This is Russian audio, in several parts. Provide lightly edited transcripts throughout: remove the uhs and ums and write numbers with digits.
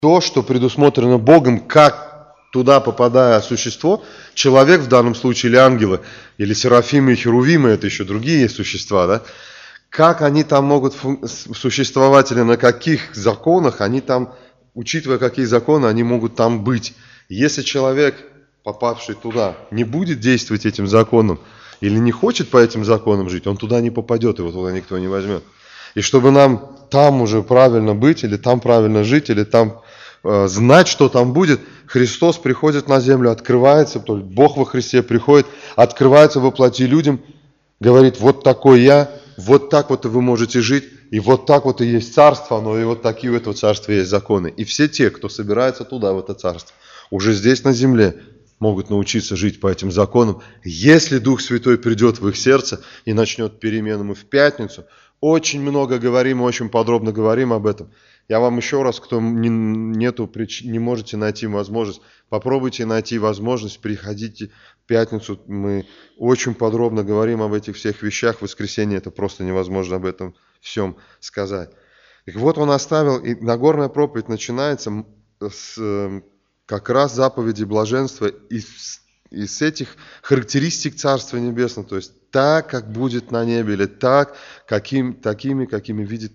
то, что предусмотрено Богом, как туда попадая существо, человек в данном случае или ангелы, или серафимы и херувимы, это еще другие существа, да, как они там могут существовать или на каких законах они там, учитывая какие законы, они могут там быть. Если человек, попавший туда, не будет действовать этим законом или не хочет по этим законам жить, он туда не попадет, его туда никто не возьмет. И чтобы нам там уже правильно быть, или там правильно жить, или там знать, что там будет, Христос приходит на землю, открывается, то есть Бог во Христе приходит, открывается во плоти людям, говорит, вот такой я, вот так вот и вы можете жить, и вот так вот и есть царство, но и вот такие у этого царства есть законы. И все те, кто собирается туда, в это царство, уже здесь на земле могут научиться жить по этим законам. Если Дух Святой придет в их сердце и начнет перемену, мы в пятницу очень много говорим, очень подробно говорим об этом. Я вам еще раз, кто не можете найти возможность, попробуйте найти возможность, приходите в пятницу. Мы очень подробно говорим об этих всех вещах. В воскресенье это просто невозможно об этом всем сказать. И вот он оставил, и Нагорная проповедь начинается с как раз заповеди блаженства из этих характеристик Царства Небесного, то есть так, как будет на небе, или так, такими, какими видит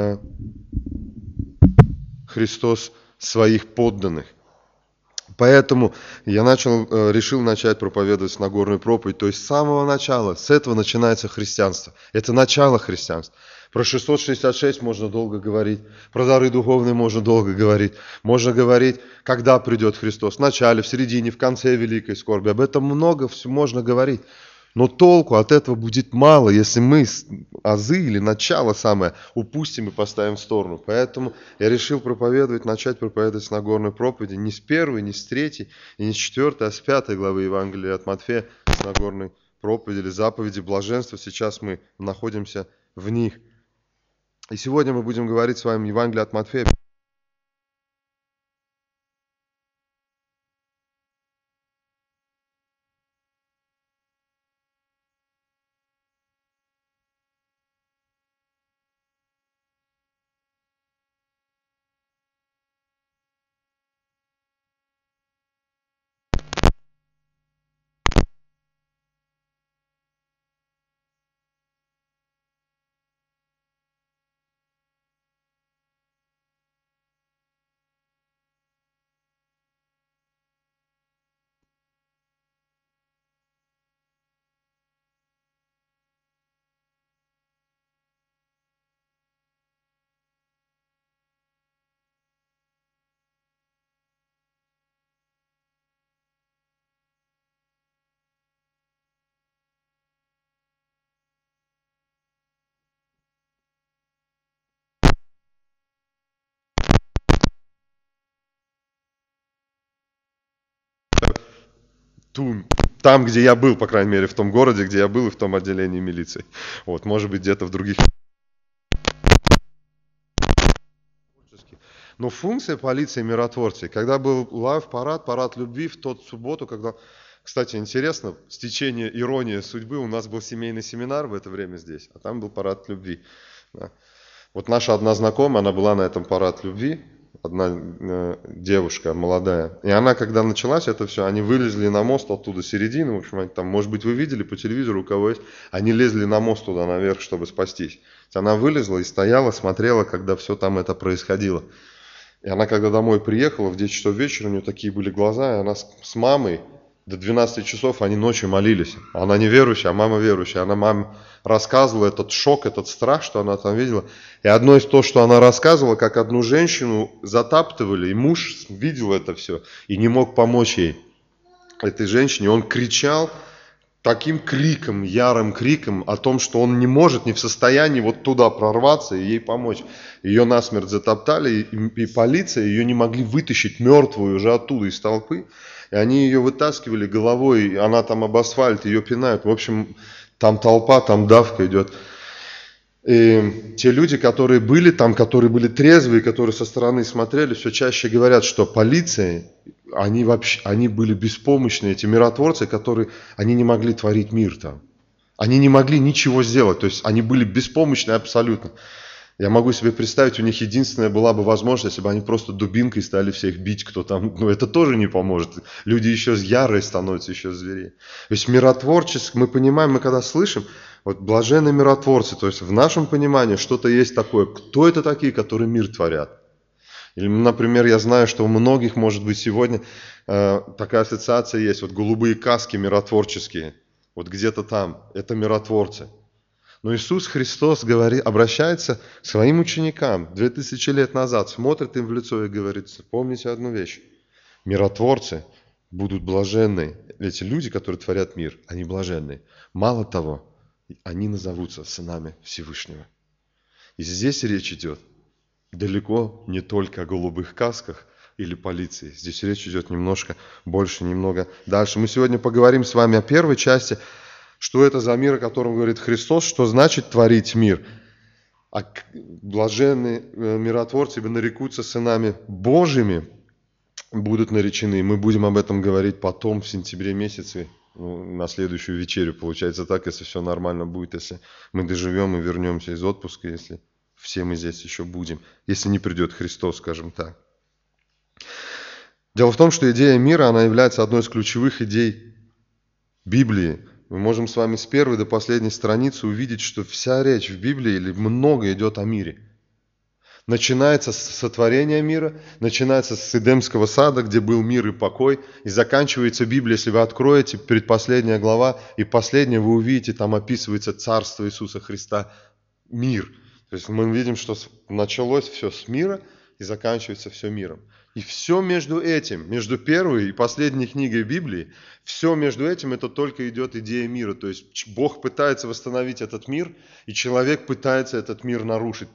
Христос своих подданных. Поэтому я решил начать проповедовать с Нагорной проповедь, то есть с самого начала, с этого начинается христианство. Это начало христианства. Про 666 можно долго говорить, про дары духовные можно долго говорить. Можно говорить, когда придет Христос, в начале, в середине, в конце великой скорби. Об этом много все можно говорить. Но толку от этого будет мало, если мы азы или начало самое упустим и поставим в сторону. Поэтому я решил начать проповедовать с Нагорной проповеди не с первой, не с третьей, и не с четвертой, а с пятой главы Евангелия от Матфея, с Нагорной проповеди или заповеди блаженства. Сейчас мы находимся в них. И сегодня мы будем говорить с вами Евангелие от Матфея. Там, где я был, по крайней мере, в том городе, где я был, и в том отделении милиции. Вот, может быть, где-то в других. Но функция полиции миротворцей, когда был парад любви в тот субботу, когда, кстати, интересно, стечение иронии судьбы, у нас был семейный семинар в это время здесь, а там был парад любви. Да. Вот наша одна знакомая, она была на этом парад любви, одна девушка молодая. И она, когда началась это все, они вылезли на мост оттуда, середины, в общем, там, может быть, вы видели по телевизору, у кого есть, они лезли на мост туда наверх, чтобы спастись. Она вылезла и стояла, смотрела, когда все там это происходило. И она, когда домой приехала, в 10 часов вечера, у нее такие были глаза, и она с мамой до 12 часов, они ночью молились. Она не верующая, а мама верующая. Она маме рассказывала этот шок, этот страх, что она там видела. И одно из того, что она рассказывала, как одну женщину затаптывали, и муж видел это все и не мог помочь ей, этой женщине. Он кричал таким криком, ярым криком о том, что он не может, не в состоянии вот туда прорваться и ей помочь. Ее насмерть затоптали, и полиция ее не могли вытащить мертвую уже оттуда из толпы. И они ее вытаскивали головой, она там об асфальт, ее пинают. В общем, там толпа, там давка идет. И те люди, которые были там, которые были трезвые, которые со стороны смотрели, все чаще говорят, что полиция, они были беспомощны, эти миротворцы, они не могли творить мир там. Они не могли ничего сделать, то есть они были беспомощны абсолютно. Я могу себе представить, у них единственная была бы возможность, если бы они просто дубинкой стали всех бить, кто там, ну это тоже не поможет. Люди еще ярые становятся, еще зверей. То есть миротворчество, мы понимаем, мы когда слышим, вот блаженные миротворцы, то есть в нашем понимании что-то есть такое. Кто это такие, которые мир творят? Или, например, я знаю, что у многих, может быть, сегодня такая ассоциация есть, вот голубые каски миротворческие, вот где-то там, это миротворцы. Но Иисус Христос обращается к своим ученикам 2000 лет назад, смотрит им в лицо и говорит: помните одну вещь, миротворцы будут блаженны. Эти люди, которые творят мир, они блаженны. Мало того, они назовутся сынами Всевышнего. И здесь речь идет далеко не только о голубых касках или полиции. Здесь речь идет немножко больше, немного дальше. Мы сегодня поговорим с вами о первой части. Что это за мир, о котором говорит Христос, что значит творить мир. А блаженные миротворцы нарекутся сынами Божьими, будут наречены. Мы будем об этом говорить потом, в сентябре месяце, на следующую вечерю. Получается так, если все нормально будет, если мы доживем и вернемся из отпуска, если все мы здесь еще будем, если не придет Христос, скажем так. Дело в том, что идея мира, она является одной из ключевых идей Библии. Мы можем с вами с первой до последней страницы увидеть, что вся речь в Библии, или много идет о мире. Начинается с сотворения мира, начинается с Эдемского сада, где был мир и покой, и заканчивается Библия, если вы откроете предпоследняя глава, и последняя вы увидите, там описывается Царство Иисуса Христа, мир. То есть мы видим, что началось все с мира и заканчивается все миром. И все между этим, между первой и последней книгой Библии, все между этим это только идет идея мира. То есть Бог пытается восстановить этот мир, и человек пытается этот мир нарушить,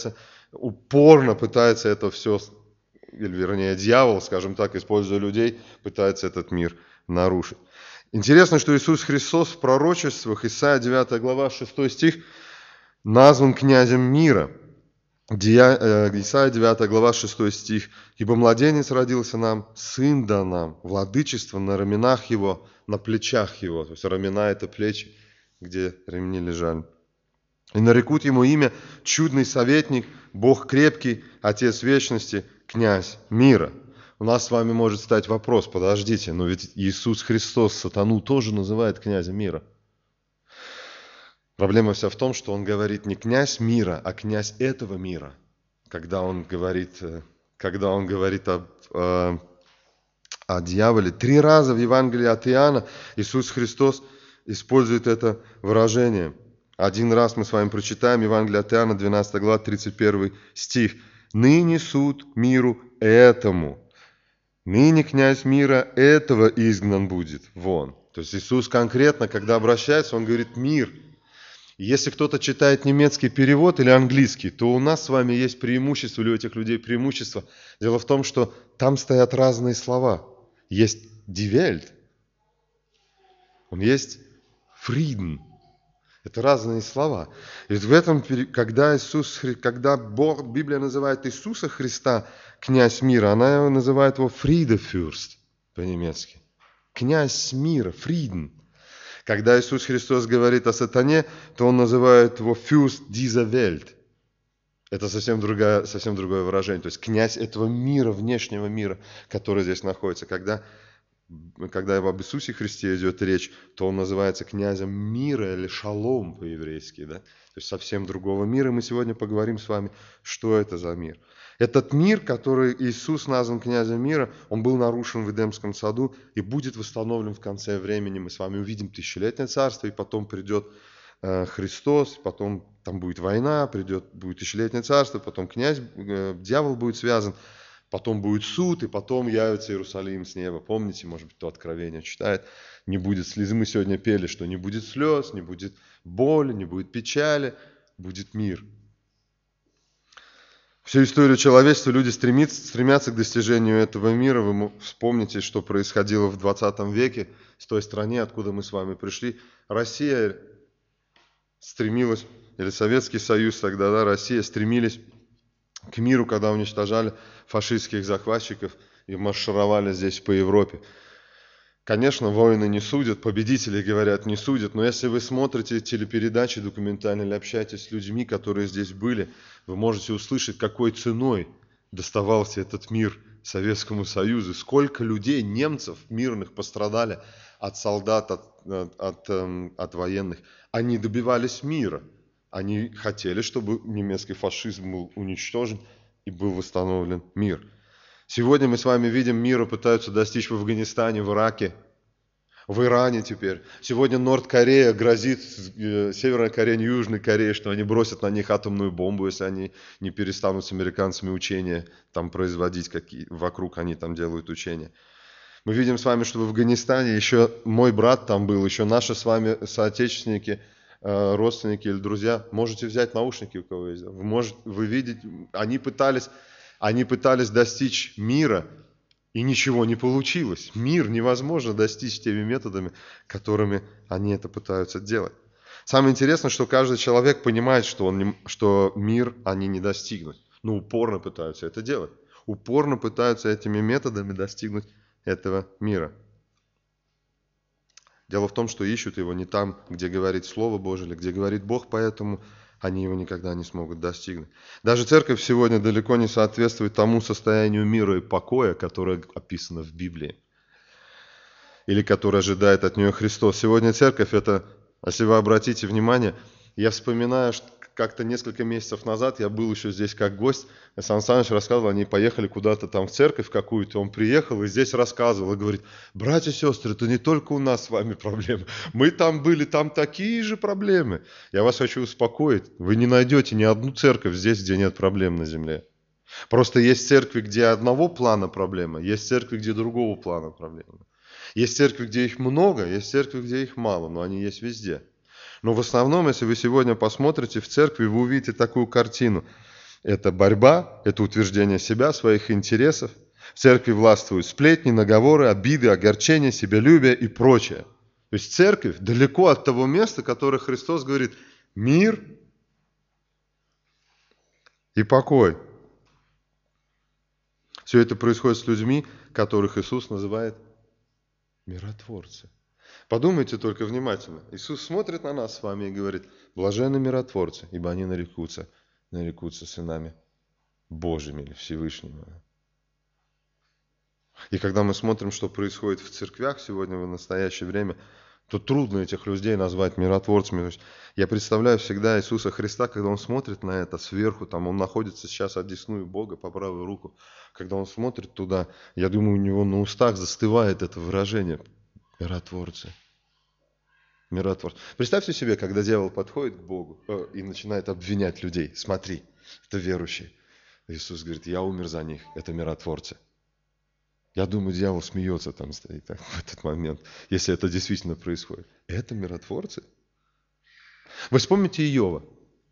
упорно пытается это все, или вернее дьявол, скажем так, используя людей, пытается этот мир нарушить. Интересно, что Иисус Христос в пророчествах, Исайя 9 глава 6 стих, назван князем мира. Исайя 9 глава 6 стих. «Ибо младенец родился нам, сын дан нам, владычество на раменах его, на плечах его». То есть рамена – это плечи, где ремни лежали. «И нарекут ему имя чудный советник, Бог крепкий, Отец вечности, князь мира». У нас с вами может стать вопрос: подождите, но ведь Иисус Христос сатану тоже называет князем мира. Проблема вся в том, что он говорит не князь мира, а князь этого мира. Когда он говорит о дьяволе. 3 раза в Евангелии от Иоанна Иисус Христос использует это выражение. Один раз мы с вами прочитаем Евангелие от Иоанна, 12 глава, 31 стих. «Ныне суд миру этому, ныне князь мира этого изгнан будет вон». То есть Иисус конкретно, когда обращается, он говорит «мир». Если кто-то читает немецкий перевод или английский, то у нас с вами есть преимущество, или у этих людей преимущество. Дело в том, что там стоят разные слова. Есть die Welt, есть Frieden. Это разные слова. И в этом, когда Библия называет Иисуса Христа князь мира, она называет его Friedefürst по-немецки. Князь мира, Frieden. Когда Иисус Христос говорит о сатане, то Он называет его «Fürst dieser Welt». Это совсем другое выражение. То есть князь этого мира, внешнего мира, который здесь находится. Когда об Иисусе Христе идет речь, то Он называется князем мира или шалом по-еврейски. Да? То есть совсем другого мира. И мы сегодня поговорим с вами, что это за мир. Этот мир, который Иисус назван князем мира, он был нарушен в Эдемском саду и будет восстановлен в конце времени. Мы с вами увидим тысячелетнее царство, и потом придет Христос, потом там будет война, будет тысячелетнее царство, потом дьявол будет связан, потом будет суд, и потом явится Иерусалим с неба. Помните, может быть, то Откровение читает. Не будет слезы. Мы сегодня пели, что не будет слез, не будет боли, не будет печали, будет мир. Всю историю человечества люди стремятся к достижению этого мира. Вы вспомните, что происходило в 20 веке с той стране, откуда мы с вами пришли. Россия стремилась, или Советский Союз тогда, да, Россия стремились к миру, когда уничтожали фашистских захватчиков и маршировали здесь по Европе. Конечно, воины не судят, победители, говорят, не судят, но если вы смотрите телепередачи документальные или общаетесь с людьми, которые здесь были, вы можете услышать, какой ценой доставался этот мир Советскому Союзу, сколько людей, немцев мирных, пострадали от солдат, от военных. Они добивались мира, они хотели, чтобы немецкий фашизм был уничтожен и был восстановлен мир. Сегодня мы с вами видим, мира пытаются достичь в Афганистане, в Ираке, в Иране теперь. Сегодня Норд-Корея грозит Северной Корее, Южной Корее, что они бросят на них атомную бомбу, если они не перестанут с американцами учения там производить, какие вокруг они там делают учения. Мы видим с вами, что в Афганистане еще мой брат там был, еще наши с вами соотечественники, родственники или друзья. Можете взять наушники, у кого есть. Вы видите, они пытались достичь мира, и ничего не получилось. Мир невозможно достичь теми методами, которыми они это пытаются делать. Самое интересное, что каждый человек понимает, что мир они не достигнут. Но упорно пытаются это делать. Упорно пытаются этими методами достигнуть этого мира. Дело в том, что ищут его не там, где говорит Слово Божие, или где говорит Бог, поэтому они его никогда не смогут достигнуть. Даже церковь сегодня далеко не соответствует тому состоянию мира и покоя, которое описано в Библии, или которое ожидает от нее Христос. Сегодня церковь, это, если вы обратите внимание, я вспоминаю, что как-то несколько месяцев назад я был еще здесь как гость, и Сан Саныч рассказывал, они поехали куда-то там в церковь какую-то, он приехал и здесь рассказывал, и говорит: братья и сестры, это не только у нас с вами проблемы, мы там были, там такие же проблемы. Я вас хочу успокоить, вы не найдете ни одну церковь здесь, где нет проблем на земле. Просто есть церкви, где одного плана проблема, есть церкви, где другого плана проблема. Есть церкви, где их много, есть церкви, где их мало, но они есть везде. Но в основном, если вы сегодня посмотрите в церкви, вы увидите такую картину. Это борьба, это утверждение себя, своих интересов. В церкви властвуют сплетни, наговоры, обиды, огорчения, себялюбие и прочее. То есть церковь далеко от того места, которое Христос говорит: мир и покой. Все это происходит с людьми, которых Иисус называет миротворцы. Подумайте только внимательно. Иисус смотрит на нас с вами и говорит: блаженны миротворцы, ибо они нарекутся сынами Божьими или Всевышнего. И когда мы смотрим, что происходит в церквях сегодня в настоящее время, то трудно этих людей назвать миротворцами. То есть я представляю всегда Иисуса Христа, когда Он смотрит на это сверху, там Он находится сейчас одесную Бога по правую руку. Когда Он смотрит туда, я думаю, у Него на устах застывает это выражение: миротворцы. Миротворцы. Представьте себе, когда дьявол подходит к Богу и начинает обвинять людей. Смотри, это верующие. Иисус говорит: я умер за них, это миротворцы. Я думаю, дьявол смеется там стоит в этот момент, если это действительно происходит. Это миротворцы? Вы вспомните Иова.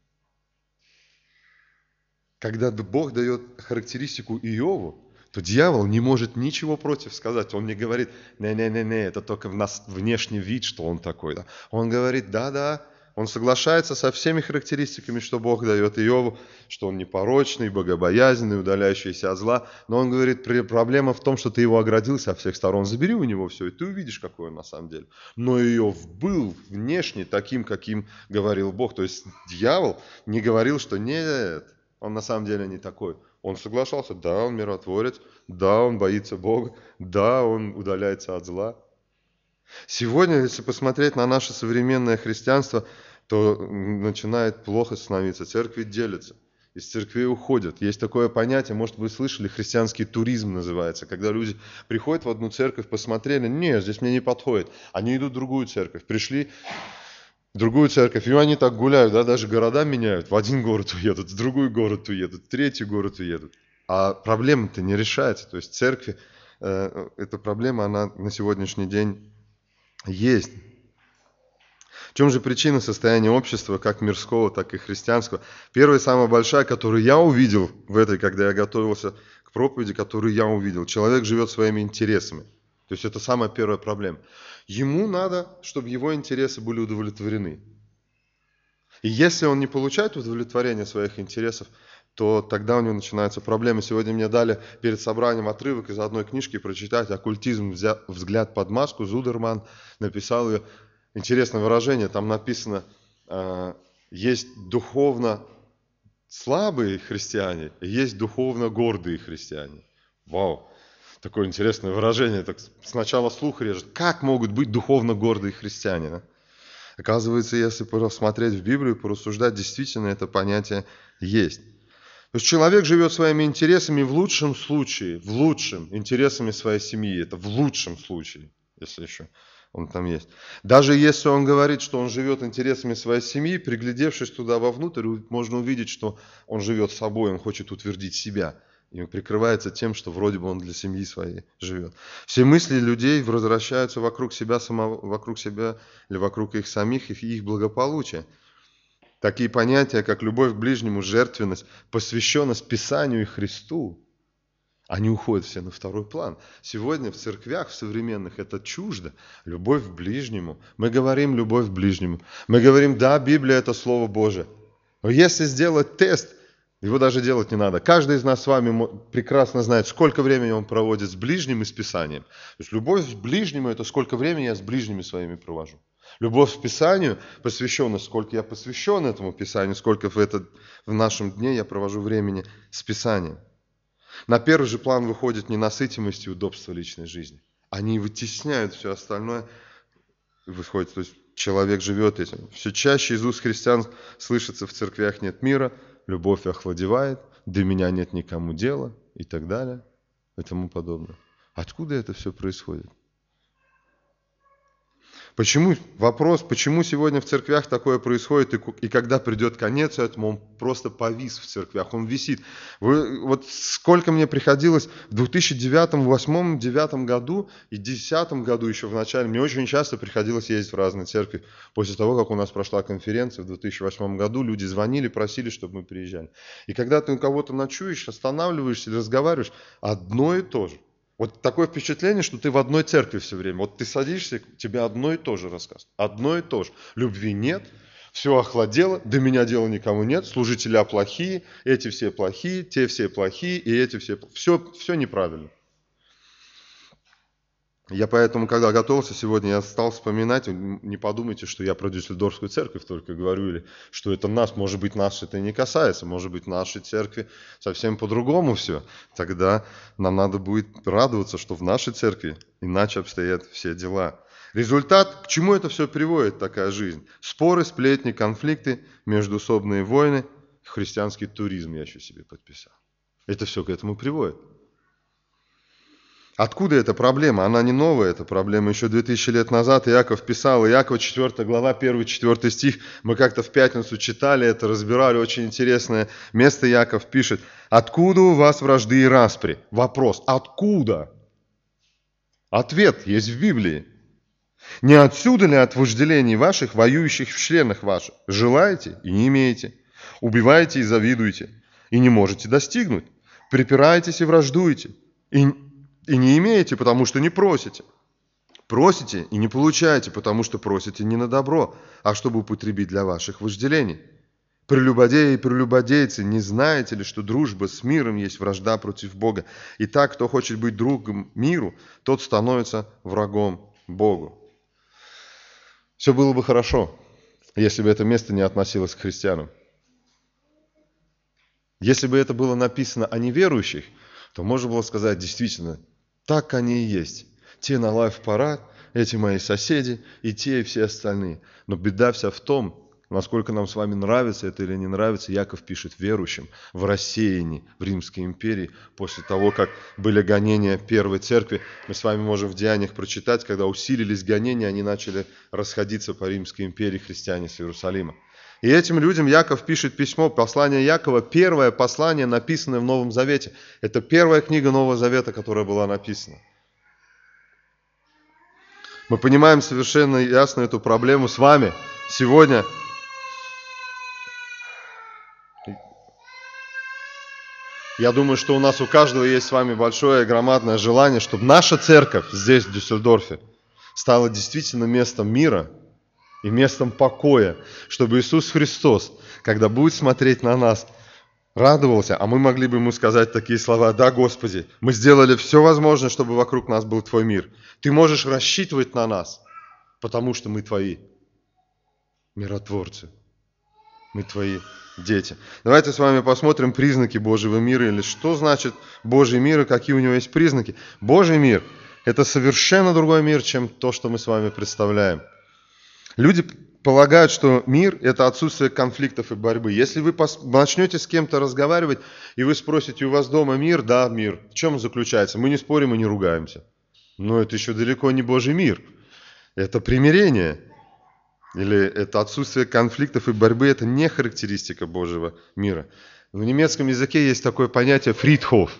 Когда Бог дает характеристику Иову, то дьявол не может ничего против сказать. Он не говорит: не-не-не, это только в нас внешний вид, что он такой. Да? Он говорит: да-да, он соглашается со всеми характеристиками, что Бог дает Иову, что он непорочный, богобоязненный, удаляющийся от зла. Но он говорит: проблема в том, что ты его оградил со всех сторон. Забери у него все, и ты увидишь, какой он на самом деле. Но Иов был внешне таким, каким говорил Бог. То есть дьявол не говорил, что нет, он на самом деле не такой. Он соглашался: да, он миротворец, да, он боится Бога, да, он удаляется от зла. Сегодня, если посмотреть на наше современное христианство, то начинает плохо становиться. Церкви делятся, из церквей уходят. Есть такое понятие, может, вы слышали, христианский туризм называется, когда люди приходят в одну церковь, посмотрели: нет, здесь мне не подходит. Они идут в другую церковь, пришли в другую церковь, и они так гуляют, да, даже города меняют. В один город уедут, в другой город уедут, в третий город уедут. А проблема-то не решается. То есть церкви, эта проблема, она на сегодняшний день есть. В чем же причина состояния общества, как мирского, так и христианского? Первая, самая большая, которую я увидел в этой, когда я готовился к проповеди, которую я увидел: человек живет своими интересами. То есть это самая первая проблема. Ему надо, чтобы его интересы были удовлетворены. И если он не получает удовлетворения своих интересов, то тогда у него начинаются проблемы. Сегодня мне дали перед собранием отрывок из одной книжки прочитать «Оккультизм. Взгляд под маску». Зудерман написал ее. Интересное выражение, там написано, есть духовно слабые христиане, есть духовно гордые христиане. Вау! Такое интересное выражение, так сначала слух режет. Как могут быть духовно гордые христиане? Да? Оказывается, если посмотреть в Библию, порассуждать, действительно это понятие есть. То есть человек живет своими интересами в лучшем случае, интересами своей семьи, это в лучшем случае, если еще он там есть. Даже если он говорит, что он живет интересами своей семьи, приглядевшись туда вовнутрь, можно увидеть, что он живет собой, он хочет утвердить себя. И он прикрывается тем, что вроде бы он для семьи своей живет. Все мысли людей возвращаются вокруг себя самого, вокруг себя или вокруг их самих и их благополучия. Такие понятия, как любовь к ближнему, жертвенность, посвященность Писанию и Христу, они уходят все на второй план. Сегодня в церквях, в современных, это чуждо. Любовь к ближнему. Мы говорим любовь к ближнему. Мы говорим, да, Библия – это Слово Божие. Но если сделать тест, его даже делать не надо. Каждый из нас с вами прекрасно знает, сколько времени он проводит с ближним и с Писанием. То есть любовь к ближнему – это сколько времени я с ближними своими провожу. Любовь к Писанию, посвященность, сколько я посвящен этому Писанию, сколько в нашем дне я провожу времени с Писанием. На первый же план выходит ненасытимость и удобство личной жизни. Они вытесняют все остальное. Выходит, то есть человек живет этим. Все чаще из уст христиан слышится: в церквях нет мира, любовь охладевает, до меня нет никому дела и так далее и тому подобное. Откуда это все происходит? Вопрос, почему сегодня в церквях такое происходит, и когда придет конец этому, он просто повис в церквях, он висит. Вот сколько мне приходилось в 2009, 2008, 2009 году и 2010 году еще в начале, мне очень часто приходилось ездить в разные церкви. После того, как у нас прошла конференция в 2008 году, люди звонили, просили, чтобы мы приезжали. И когда ты у кого-то ночуешь, останавливаешься или разговариваешь, одно и то же. Вот такое впечатление, что ты в одной церкви все время. Вот ты садишься, тебе одно и то же рассказывают. Одно и то же. Любви нет, все охладело, до меня дела никому нет, служителя плохие, эти все плохие, те все плохие, и эти все... Все неправильно. Я поэтому, когда готовился сегодня, я стал вспоминать, не подумайте, что я про Дюссельдорфскую церковь только говорю, или что это нас, может быть, нас это не касается, может быть, нашей церкви совсем по-другому все. Тогда нам надо будет радоваться, что в нашей церкви иначе обстоят все дела. Результат, к чему это все приводит, такая жизнь? Споры, сплетни, конфликты, междоусобные войны, христианский туризм я еще себе подписал. Это все к этому приводит. Откуда эта проблема? Она не новая, эта проблема. Еще 2000 лет назад Иаков писал, Иакова 4 глава, 1-4 стих. Мы как-то в пятницу читали это, разбирали. Очень интересное место. Иаков пишет: «Откуда у вас вражды и распри?» Вопрос: откуда? Ответ есть в Библии. «Не отсюда ли от вожделений ваших, воюющих в членах ваших? Желаете и не имеете, убиваете и завидуете, и не можете достигнуть, припираетесь и враждуете, и не имеете, потому что не просите. Просите и не получаете, потому что просите не на добро, а чтобы употребить для ваших вожделений. Прелюбодеи и прелюбодейцы, не знаете ли, что дружба с миром есть вражда против Бога? Итак, кто хочет быть другом миру, тот становится врагом Богу». Все было бы хорошо, если бы это место не относилось к христианам. Если бы это было написано о неверующих, то можно было сказать: действительно, так они и есть. Те на лайф-парад, эти мои соседи, и те, и все остальные. Но беда вся в том, насколько нам с вами нравится это или не нравится. Иаков пишет верующим в рассеянии в Римской империи после того, как были гонения первой церкви. Мы с вами можем в Деяниях прочитать, когда усилились гонения, они начали расходиться по Римской империи, христиане с Иерусалима. И этим людям Иаков пишет письмо, послание Иакова, первое послание, написанное в Новом Завете. Это первая книга Нового Завета, которая была написана. Мы понимаем совершенно ясно эту проблему с вами сегодня. Я думаю, что у нас у каждого есть с вами большое, громадное желание, чтобы наша церковь здесь, в Дюссельдорфе, стала действительно местом мира и местом покоя, чтобы Иисус Христос, когда будет смотреть на нас, радовался, а мы могли бы ему сказать такие слова: да, Господи, мы сделали все возможное, чтобы вокруг нас был Твой мир. Ты можешь рассчитывать на нас, потому что мы Твои миротворцы, мы Твои дети. Давайте с вами посмотрим признаки Божьего мира, или что значит Божий мир и какие у него есть признаки. Божий мир – это совершенно другой мир, чем то, что мы с вами представляем. Люди полагают, что мир – это отсутствие конфликтов и борьбы. Если вы начнете с кем-то разговаривать, и вы спросите: у вас дома мир? Да, мир. В чем он заключается? Мы не спорим и не ругаемся. Но это еще далеко не Божий мир. Это примирение. Или это отсутствие конфликтов и борьбы – это не характеристика Божьего мира. В немецком языке есть такое понятие «фридхоф».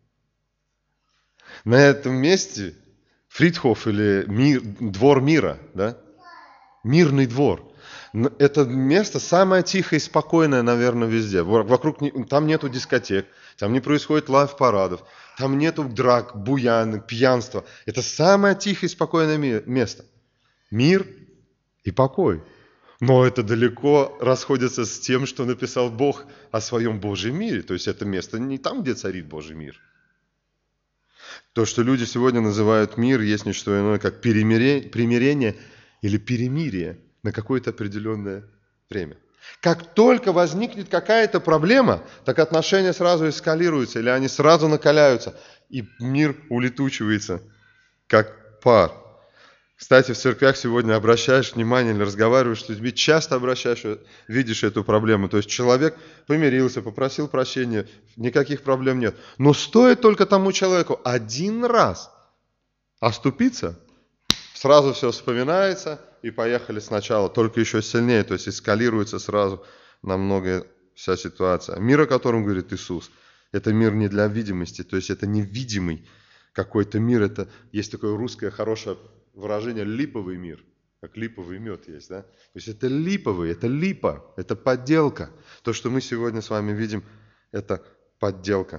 На этом месте фридхоф или двор мира, да? Мирный двор. Это место самое тихое и спокойное, наверное, везде. Вокруг там нету дискотек, там не происходит лайв-парадов, там нету драк, буян, пьянства. Это самое тихое и спокойное место. Мир и покой. Но это далеко расходится с тем, что написал Бог о своем Божьем мире. То есть это место не там, где царит Божий мир. То, что люди сегодня называют мир, есть не что иное, как примирение или перемирие на какое-то определенное время. Как только возникнет какая-то проблема, так отношения сразу эскалируются, или они сразу накаляются, и мир улетучивается, как пар. Кстати, в церквях сегодня обращаешь внимание или разговариваешь с людьми, часто видишь эту проблему. То есть человек помирился, попросил прощения, никаких проблем нет. Но стоит только тому человеку один раз оступиться, сразу все вспоминается, и поехали сначала, только еще сильнее, то есть эскалируется сразу намного вся ситуация. Мир, о котором говорит Иисус, это мир не для видимости, то есть это невидимый какой-то мир. Это есть такое русское хорошее выражение «липовый мир», как липовый мед есть, да? То есть это липовый, это липа, это подделка. То, что мы сегодня с вами видим, это подделка.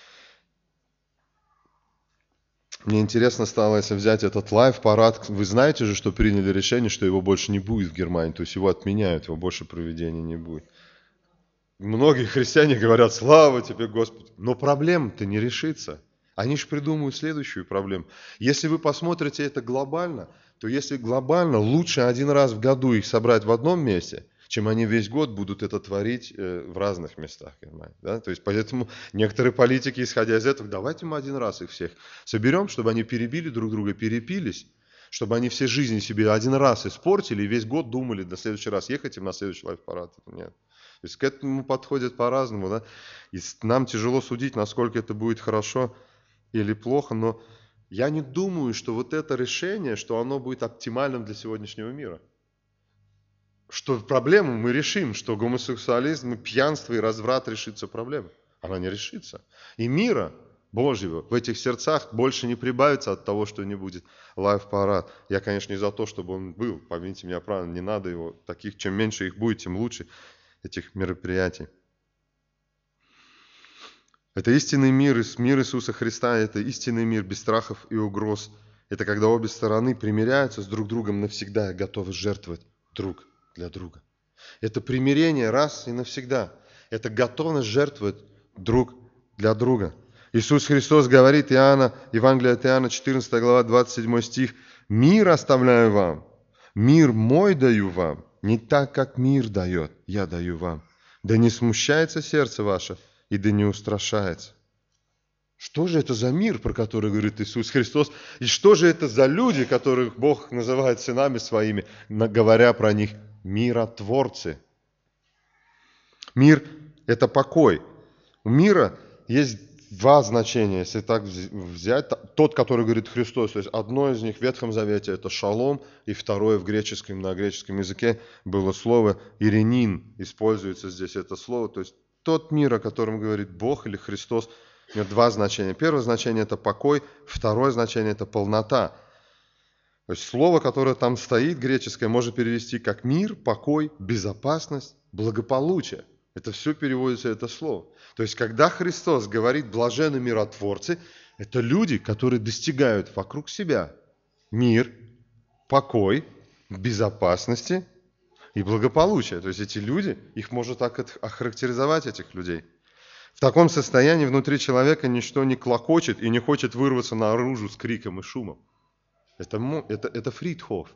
Мне интересно стало, если взять этот лайв-парад, вы знаете же, что приняли решение, что его больше не будет в Германии, то есть его отменяют, его больше проведения не будет. Многие христиане говорят: слава тебе, Господи, но проблема-то не решится. Они же придумают следующую проблему. Если вы посмотрите это глобально, то если глобально, лучше один раз в году их собрать в одном месте, чем они весь год будут это творить в разных местах. Да? То есть поэтому некоторые политики, исходя из этого, давайте мы один раз их всех соберем, чтобы они перебили друг друга, перепились, чтобы они все жизни себе один раз испортили и весь год думали: на следующий раз ехать им на следующий лайв-парад. Нет. То есть к этому подходят по-разному. Да? И нам тяжело судить, насколько это будет хорошо или плохо, но я не думаю, что вот это решение, что оно будет оптимальным для сегодняшнего мира. Что проблему мы решим, что гомосексуализм, и пьянство и разврат решится проблема. Она не решится. И мира Божьего в этих сердцах больше не прибавится от того, что не будет лайв-парад. Я, конечно, не за то, чтобы он был, поймите меня правильно, не надо его. Таких, чем меньше их будет, тем лучше этих мероприятий. Это истинный мир Иисуса Христа, это истинный мир без страхов и угроз. Это когда обе стороны примиряются с друг другом навсегда и готовы жертвовать друг для друга. Это примирение раз и навсегда. Это готовность жертвовать друг для друга. Иисус Христос говорит, Евангелие от Иоанна, 14 глава, 27 стих: «Мир оставляю вам, мир мой даю вам, не так, как мир дает, я даю вам. Да не смущается сердце ваше, и да не устрашается». Что же это за мир, про который говорит Иисус Христос? И что же это за люди, которых Бог называет сынами своими, говоря про них миротворцы? Мир – это покой. У мира есть два значения, если так взять. Тот, который говорит Христос, то есть одно из них в Ветхом Завете – это шалом, и второе на греческом языке было слово иринин, используется здесь это слово, то есть тот мир, о котором говорит Бог или Христос, имеет два значения. Первое значение – это покой, второе значение – это полнота. То есть слово, которое там стоит, греческое, можно перевести как мир, покой, безопасность, благополучие. Это все переводится, это слово. То есть когда Христос говорит «блаженны миротворцы», это люди, которые достигают вокруг себя мир, покой, безопасности и благополучие. То есть эти люди, их можно так охарактеризовать, этих людей. В таком состоянии внутри человека ничто не клокочет и не хочет вырваться наружу с криком и шумом. Это фридхоф.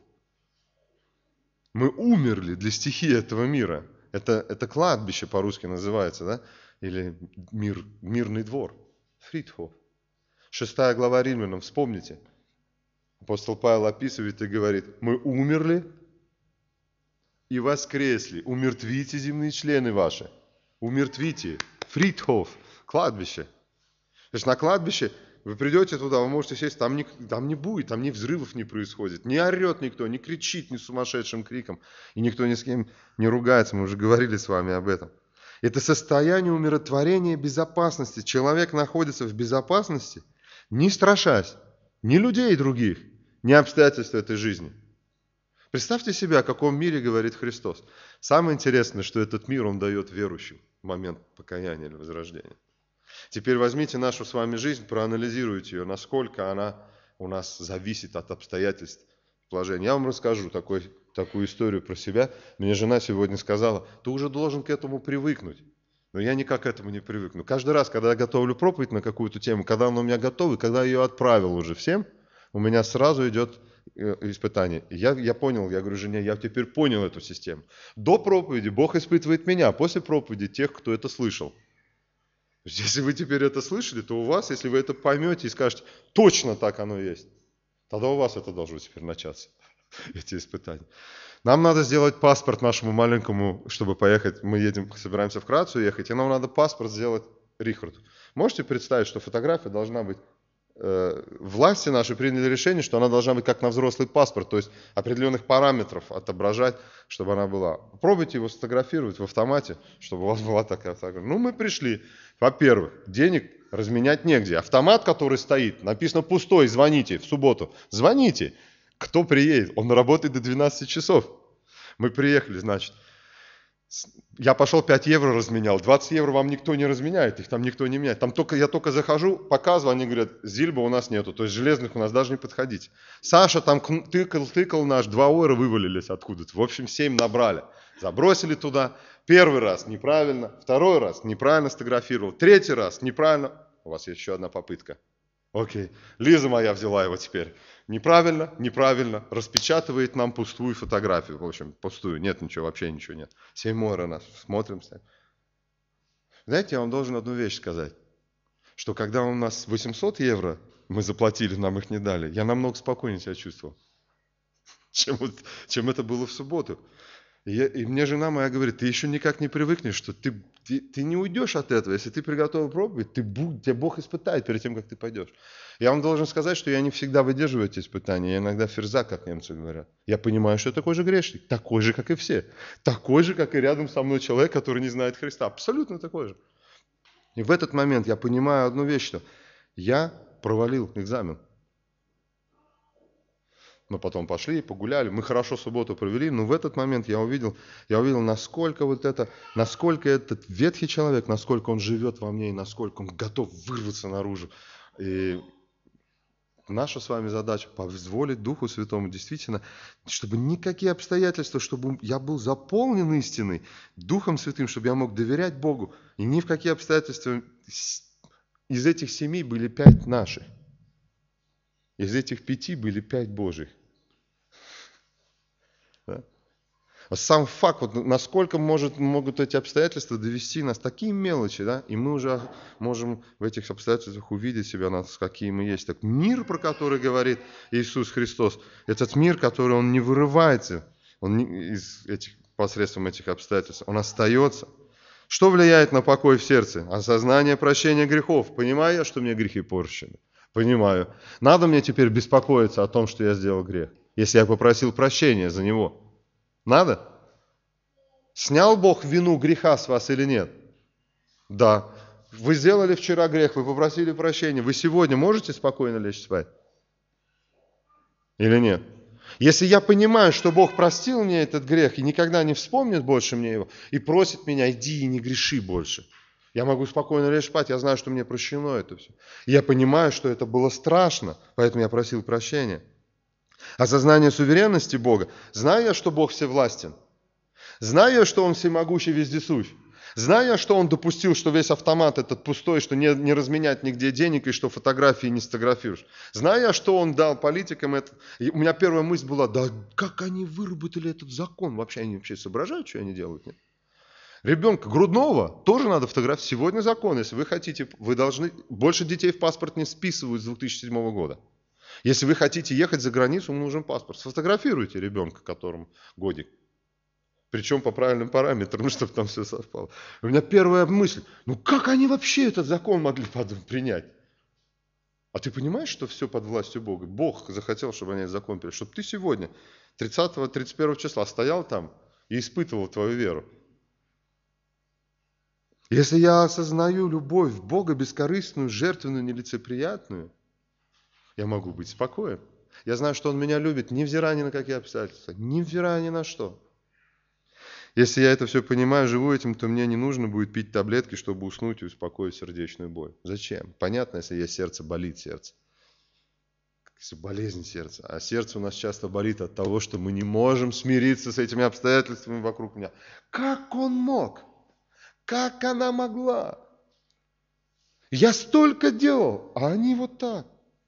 Мы умерли для стихии этого мира. Это кладбище по-русски называется, да? Или мирный двор. Фридхоф. 6 глава Римлянам, вспомните. Апостол Павел описывает и говорит: мы умерли и воскресли. Умертвите земные члены ваши. Умертвите. Фридхоф. Кладбище. То есть на кладбище вы придете туда, вы можете сесть, там не будет, там ни взрывов не происходит, не орет никто, не кричит ни сумасшедшим криком, и никто ни с кем не ругается, мы уже говорили с вами об этом. Это состояние умиротворения и безопасности. Человек находится в безопасности, не страшась ни людей других, ни обстоятельств этой жизни. Представьте себе, о каком мире говорит Христос. Самое интересное, что этот мир Он дает верующим в момент покаяния или возрождения. Теперь возьмите нашу с вами жизнь, проанализируйте ее, насколько она у нас зависит от обстоятельств положения. Я вам расскажу такую историю про себя. Мне жена сегодня сказала: ты уже должен к этому привыкнуть. Но я никак к этому не привыкну. Каждый раз, когда я готовлю проповедь на какую-то тему, когда она у меня готова, когда я ее отправил уже всем, у меня сразу идет испытание. И я понял, я говорю жене, я теперь понял эту систему. До проповеди Бог испытывает меня, а после проповеди тех, кто это слышал. Если вы теперь это слышали, то у вас, если вы это поймете и скажете: точно так оно есть, тогда у вас это должно теперь начаться, эти испытания. Нам надо сделать паспорт нашему маленькому, чтобы поехать. Мы собираемся в Крацию ехать, и нам надо паспорт сделать Рихарду. Можете представить, что фотография должна быть... Власти наши приняли решение, что она должна быть как на взрослый паспорт, то есть определенных параметров отображать, чтобы она была. Попробуйте его сфотографировать в автомате, чтобы у вас была такая фотография. Ну, мы пришли. Во-первых, денег разменять негде. Автомат, который стоит, написано пустой, звоните в субботу. Звоните. Кто приедет? Он работает до 12 часов. Мы приехали, значит. Я пошел 5 евро разменял, 20 евро вам никто не разменяет, их там никто не меняет. Я только захожу, показываю, они говорят: зильба у нас нету, то есть железных у нас даже не подходите. Саша там тыкал наш, 2 евро вывалились откуда-то, в общем 7 набрали. Забросили туда, первый раз неправильно, второй раз неправильно сфотографировал, третий раз неправильно. У вас есть еще одна попытка. Окей, Лиза моя взяла его теперь. Неправильно, распечатывает нам пустую фотографию. В общем, пустую, нет ничего, вообще ничего нет. 7 евро нас, смотрим. Знаете, я вам должен одну вещь сказать. Что когда у нас 800 евро мы заплатили, нам их не дали, я намного спокойнее себя чувствовал, чем это было в субботу. И мне жена моя говорит: ты еще никак не привыкнешь, что ты не уйдешь от этого. Если ты приготовил проповедь, тебя Бог испытает перед тем, как ты пойдешь. Я вам должен сказать, что я не всегда выдерживаю эти испытания. Я иногда ферзак, как немцы говорят. Я понимаю, что я такой же грешник, такой же, как и все. Такой же, как и рядом со мной человек, который не знает Христа. Абсолютно такой же. И в этот момент я понимаю одну вещь, что я провалил экзамен. Мы потом пошли и погуляли, мы хорошо субботу провели, но в этот момент я увидел, насколько этот ветхий человек, насколько он живет во мне и насколько он готов вырваться наружу. И наша с вами задача позволить Духу Святому действительно, чтобы никакие обстоятельства, чтобы я был заполнен истиной, Духом Святым, чтобы я мог доверять Богу. И ни в какие обстоятельства из этих 7 были 5 наших. Из этих 5 были 5 Божьих. Да? Сам факт, насколько могут эти обстоятельства довести нас, такие мелочи, да, и мы уже можем в этих обстоятельствах увидеть себя, какие мы есть. Так мир, про который говорит Иисус Христос, этот мир, который Он не вырывается посредством этих обстоятельств, Он остается. Что влияет на покой в сердце? Осознание прощения грехов. Понимаю я, что мне грехи прощены? Понимаю. Надо мне теперь беспокоиться о том, что я сделал грех, если я попросил прощения за него? Надо? Снял Бог вину греха с вас или нет? Да. Вы сделали вчера грех, вы попросили прощения. Вы сегодня можете спокойно лечь спать? Или нет? Если я понимаю, что Бог простил мне этот грех и никогда не вспомнит больше мне его, и просит меня: иди и не греши больше, я могу спокойно лечь спать, я знаю, что мне прощено это все. Я понимаю, что это было страшно, поэтому я просил прощения. Осознание суверенности Бога. Знаю я, что Бог всевластен. Знаю я, что Он всемогущий, вездесущ. Зная, что он допустил, что весь автомат этот пустой, что не разменять нигде денег и что фотографии не сфотографируешь. Зная, что он дал политикам это, и у меня первая мысль была, да как они выработали этот закон? Вообще они вообще соображают, что они делают? Нет? Ребенка грудного тоже надо фотографировать. Сегодня закон, если вы хотите, вы должны... Больше детей в паспорт не списывают с 2007 года. Если вы хотите ехать за границу, вам нужен паспорт. Сфотографируйте ребенка, которому годик. Причем по правильным параметрам, чтобы там все совпало. У меня первая мысль, ну как они вообще этот закон могли принять? А ты понимаешь, что все под властью Бога? Бог захотел, чтобы они этот закон приняли. Чтобы ты сегодня, 30-31 числа, стоял там и испытывал твою веру. Если я осознаю любовь Бога бескорыстную, жертвенную, нелицеприятную, я могу быть спокоен. Я знаю, что Он меня любит, невзирая ни на какие обстоятельства, невзирая ни на что. Если я это все понимаю, живу этим, то мне не нужно будет пить таблетки, чтобы уснуть и успокоить сердечную боль. Зачем? Понятно, если есть сердце, болит сердце. Если болезнь сердца. А сердце у нас часто болит от того, что мы не можем смириться с этими обстоятельствами вокруг меня. Как он мог? Как она могла? Я столько делал, а они вот так.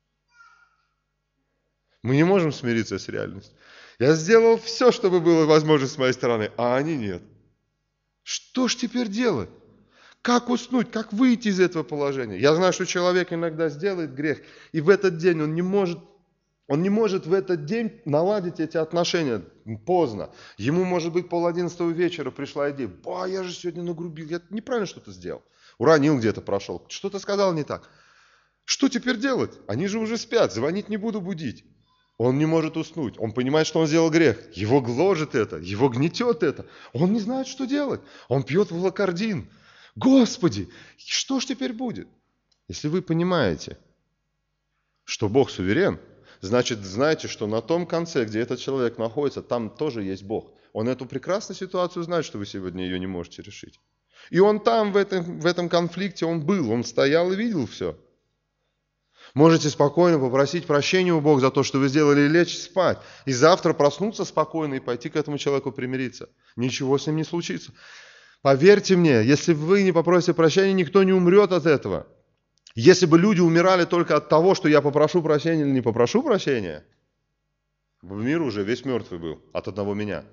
Мы не можем смириться с реальностью. Я сделал все, чтобы было возможно с моей стороны, а они нет. Что ж теперь делать? Как уснуть? Как выйти из этого положения? Я знаю, что человек иногда сделает грех, и в этот день он не может в этот день наладить эти отношения. Поздно. Ему, может быть, 10:30 вечера пришла идея. Я же сегодня нагрубил, я неправильно что-то сделал. Уронил где-то, прошел. Что-то сказал не так. Что теперь делать? Они же уже спят, звонить не буду, будить. Он не может уснуть. Он понимает, что он сделал грех. Его гложет это, его гнетет это. Он не знает, что делать. Он пьет влокардин. Господи, что ж теперь будет? Если вы понимаете, что Бог суверен, значит, знаете, что на том конце, где этот человек находится, там тоже есть Бог. Он эту прекрасную ситуацию знает, что вы сегодня ее не можете решить. И он там, в этом конфликте, он был, он стоял и видел все. Можете спокойно попросить прощения у Бога за то, что вы сделали, и лечь спать. И завтра проснуться спокойно и пойти к этому человеку примириться. Ничего с ним не случится. Поверьте мне, если вы не попросите прощения, никто не умрет от этого. Если бы люди умирали только от того, что я попрошу прощения или не попрошу прощения, мир уже весь мертвый был от одного меня.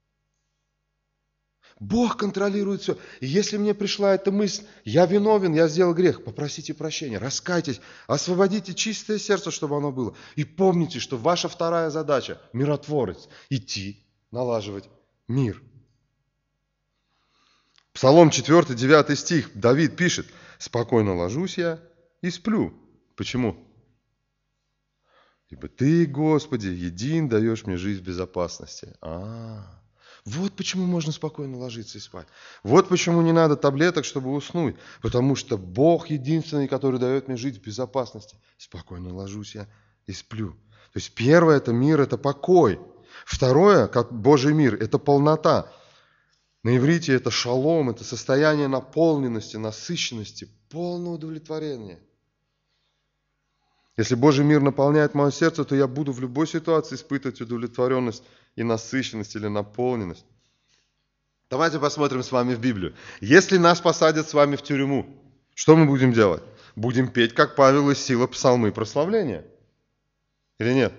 Бог контролирует все. И если мне пришла эта мысль, я виновен, я сделал грех, попросите прощения, раскайтесь, освободите чистое сердце, чтобы оно было. И помните, что ваша вторая задача – миротворец, идти, налаживать мир. Псалом 4, 9 стих, Давид пишет: «Спокойно ложусь я и сплю». Почему? «Ибо Ты, Господи, един даешь мне жизнь в безопасности». Вот почему можно спокойно ложиться и спать. Вот почему не надо таблеток, чтобы уснуть. Потому что Бог единственный, который дает мне жить в безопасности. Спокойно ложусь я и сплю. То есть первое – это мир, это покой. Второе, как Божий мир, это полнота. На иврите это шалом, это состояние наполненности, насыщенности, полного удовлетворения. Если Божий мир наполняет мое сердце, то я буду в любой ситуации испытывать удовлетворенность и насыщенность или наполненность. Давайте посмотрим с вами в Библию. Если нас посадят с вами в тюрьму, что мы будем делать? Будем петь, как Павел, из силы псалмы прославления? Или нет?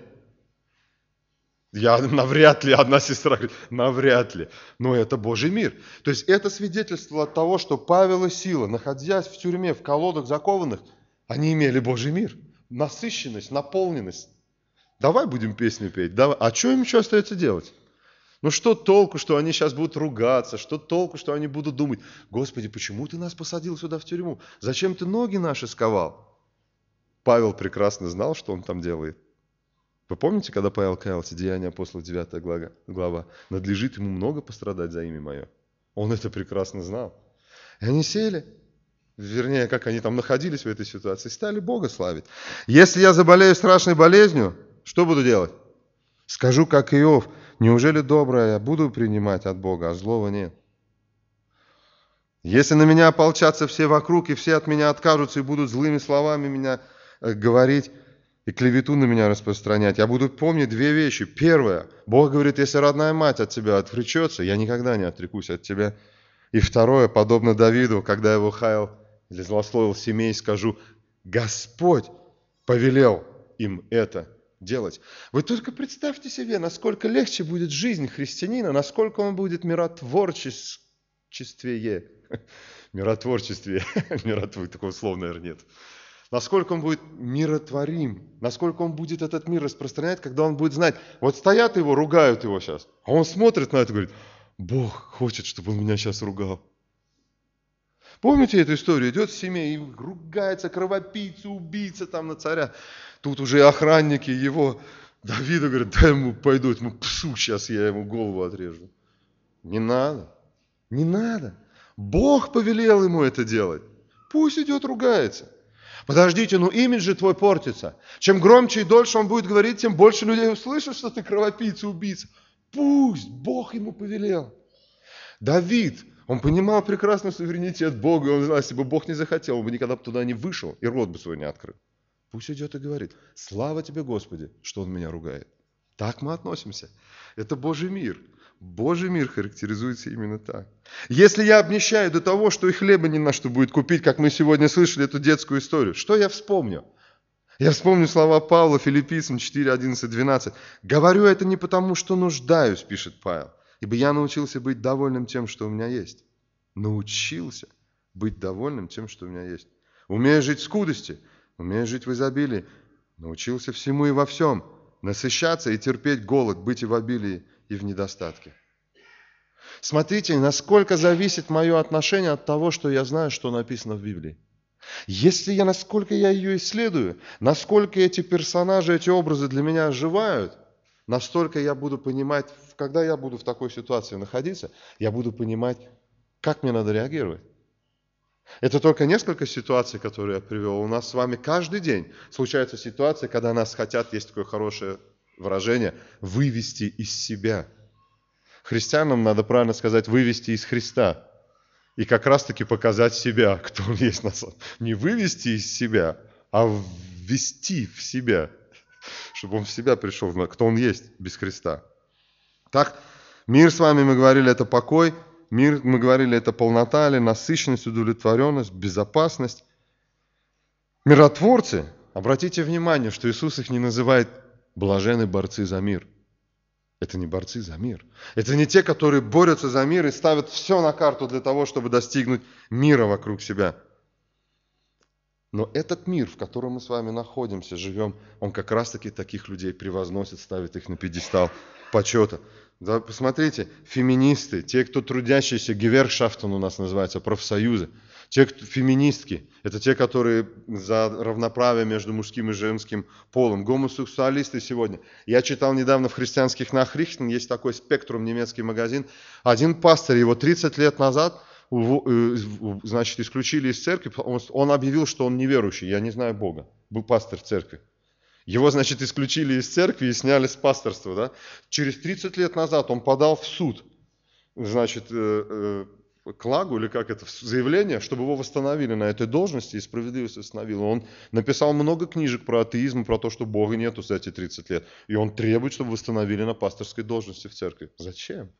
Навряд ли, одна сестра говорит, навряд ли. Но это Божий мир. То есть это свидетельство от того, что Павел и Сила, находясь в тюрьме, в колодах закованных, они имели Божий мир. Насыщенность, наполненность. Давай будем песню петь. Давай. А что им еще остается делать? Ну что толку, что они сейчас будут ругаться? Что толку, что они будут думать: Господи, почему Ты нас посадил сюда в тюрьму? Зачем Ты ноги наши сковал? Павел прекрасно знал, что он там делает. Вы помните, когда Павел каялся, Деяния апостолов 9 глава? Надлежит ему много пострадать за имя Мое. Он это прекрасно знал. И они сели. Вернее, как они там находились в этой ситуации, стали Бога славить. Если я заболею страшной болезнью, что буду делать? Скажу, как Иов: неужели доброе я буду принимать от Бога, а злого нет? Если на меня ополчатся все вокруг, и все от меня откажутся, и будут злыми словами меня говорить, и клевету на меня распространять, я буду помнить две вещи. Первое, Бог говорит: если родная мать от тебя отречется, я никогда не отрекусь от тебя. И второе, подобно Давиду, когда его хаял или злословил семей, скажу: Господь повелел им это делать. Вы только представьте себе, насколько легче будет жизнь христианина, насколько он будет миротворчествее. Миротворчестве. Такого слова, наверное, нет. Насколько он будет миротворим, насколько он будет этот мир распространять, когда он будет знать, вот стоят его, ругают его сейчас, а он смотрит на это и говорит: Бог хочет, чтобы он меня сейчас ругал. Помните эту историю? Идет в семье и ругается кровопийца, убийца там на царя. Тут уже охранники его, Давида, говорят: дай ему пойду, этому псу сейчас я ему голову отрежу. Не надо, не надо. Бог повелел ему это делать. Пусть идет ругается. Подождите, ну имидж же твой портится. Чем громче и дольше он будет говорить, тем больше людей услышат, что ты кровопийца, убийца. Пусть Бог ему повелел. Давид, он понимал прекрасно суверенитет Бога, он знал, если бы Бог не захотел, он бы никогда туда не вышел и рот бы свой не открыл. Пусть идет и говорит: слава тебе, Господи, что он меня ругает. Так мы относимся. Это Божий мир. Божий мир характеризуется именно так. Если я обнищаю до того, что и хлеба ни на что будет купить, как мы сегодня слышали эту детскую историю, что я вспомню? Я вспомню слова Павла, Филиппийцам 4, 11, 12. «Говорю это не потому, что нуждаюсь», пишет Павел, «ибо я научился быть довольным тем, что у меня есть». Научился быть довольным тем, что у меня есть. Умею жить в скудости, умею жить в изобилии. Научился всему и во всем. Насыщаться и терпеть голод, быть и в обилии, и в недостатке. Смотрите, насколько зависит мое отношение от того, что я знаю, что написано в Библии. Если насколько я ее исследую, насколько эти персонажи, эти образы для меня оживают, настолько я буду понимать, когда я буду в такой ситуации находиться, я буду понимать, как мне надо реагировать. Это только несколько ситуаций, которые я привел. У нас с вами каждый день случаются ситуации, когда нас хотят, есть такое хорошее выражение, вывести из себя. Христианам надо правильно сказать, вывести из Христа. И как раз-таки показать себя, кто он есть на самом деле. Не вывести из себя, а ввести в себя. Чтобы он в себя пришел, кто он есть без Христа. Так, мир с вами, мы говорили, это покой. Мир, мы говорили, это полнота или насыщенность, удовлетворенность, безопасность. Миротворцы, обратите внимание, что Иисус их не называет блаженные борцы за мир. Это не борцы за мир. Это не те, которые борются за мир и ставят все на карту для того, чтобы достигнуть мира вокруг себя. Но этот мир, в котором мы с вами находимся, живем, он как раз-таки таких людей превозносит, ставит их на пьедестал почета. Да, посмотрите, феминисты, те, кто трудящиеся, Геверкшафтен у нас называется, профсоюзы, те, кто феминистки, это те, которые за равноправие между мужским и женским полом, гомосексуалисты сегодня. Я читал недавно в христианских Nachrichten, есть такой Спектрум, немецкий магазин, один пастор, его 30 лет назад, значит, исключили из церкви, он объявил, что он неверующий, я не знаю Бога, был пастор в церкви. Его, значит, исключили из церкви и сняли с пасторства. Да? Через 30 лет назад он подал в суд, значит, клагу, или как это, заявление, чтобы его восстановили на этой должности, и справедливость восстановила. Он написал много книжек про атеизм, про то, что Бога нету за эти 30 лет. И он требует, чтобы восстановили на пасторской должности в церкви. Зачем?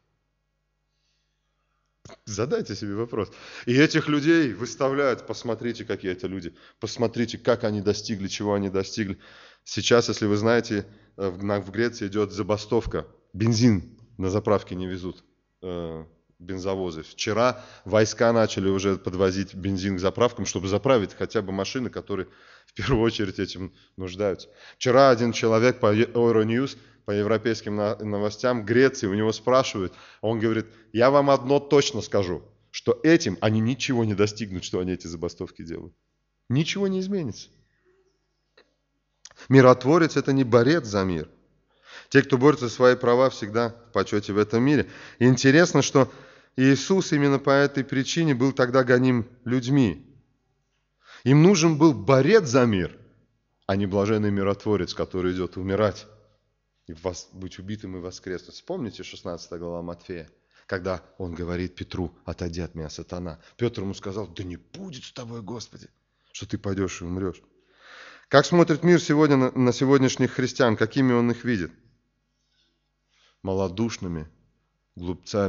Задайте себе вопрос. И этих людей выставляют, посмотрите, какие это люди, посмотрите, как они достигли, чего они достигли. Сейчас, если вы знаете, в Греции идет забастовка, бензин на заправке не везут, бензовозы. Вчера войска начали уже подвозить бензин к заправкам, чтобы заправить хотя бы машины, которые в первую очередь этим нуждаются. Вчера один человек по Euronews, по европейским новостям Греции, у него спрашивают, он говорит: я вам одно точно скажу, что этим они ничего не достигнут, что они эти забастовки делают. Ничего не изменится. Миротворец – это не борец за мир. Те, кто борется за свои права, всегда в почете в этом мире. И интересно, что Иисус именно по этой причине был тогда гоним людьми. Им нужен был борец за мир, а не блаженный миротворец, который идет умирать и быть убитым и воскреснуть. Вспомните 16 глава Матфея, когда он говорит Петру: отойди от меня, сатана. Петр ему сказал: да не будет с тобой, Господи, что ты пойдешь и умрешь. Как смотрит мир сегодня на сегодняшних христиан? Какими он их видит? Малодушными, глупцами,